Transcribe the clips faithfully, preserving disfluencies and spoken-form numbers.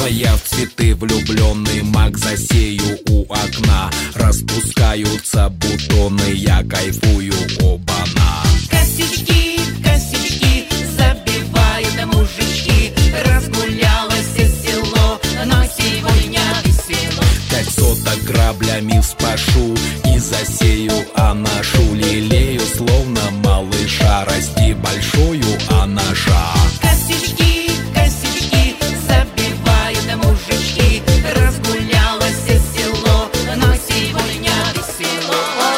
Я в цветы влюбленный, мак засею у окна. Распускаются бутоны, я кайфую, оба-на. Косячки, косячки, забивают мужички. Разгулялось село, но сегодня весело. Пять соток граблями вспашу и засею анашу. Лелею, словно малыша, расти большую анаша. Косячки, косячки, забивают мужички. Разгулялось село, но сегодня весело.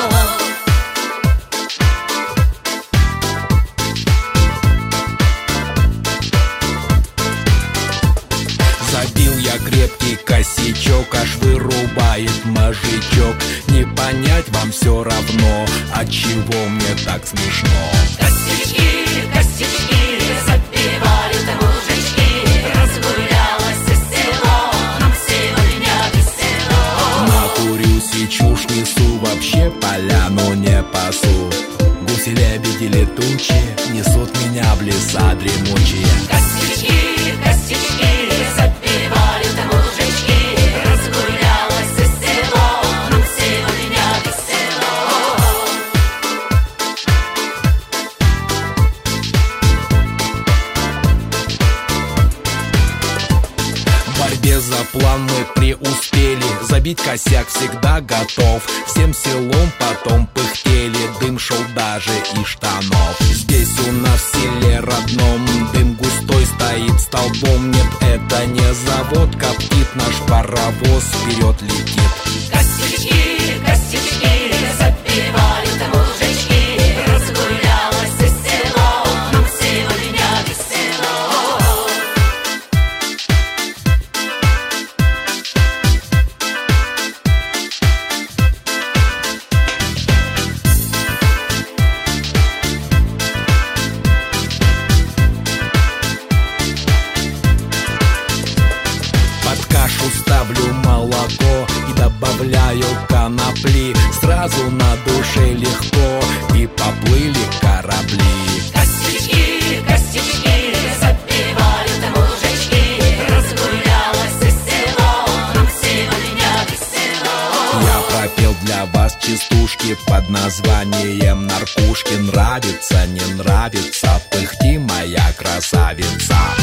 Забил я крепкий косячок, аж вырубает мозжечок. Не понять вам все равно, отчего мне так смешно. Косячки, косячки, забивают мужички. Разгулялось село, нам сегодня весело. Накурюсь и чушь несу, вообще поляну не пасу. Гуси-лебеди летучие несут меня в леса дремучие. Косячки, косячки, забивают мужички. Разгулялось село, нам сегодня весело. В борьбе за план мы преуспели, забить косяк всегда готов. Всем селом потом пыхтели, дым шел даже из штанов. Здесь у нас в селе родном дым густой стоит столбом. Нет, это не завод, коптит наш паровоз, вперед летит. Косячки, косячки, забивают мужички. Разгулялось село, нам сегодня весело. Под кашу ставлю молоко и добавляю конопли. Сразу на душе легко и поплыли корабли. Косячки, косячки, забивают мужички. Разгулялось село, нам сегодня весело. Я пропел для вас частушки под названием «Наркушки». Нравится, не нравится, пыхти, моя красавица.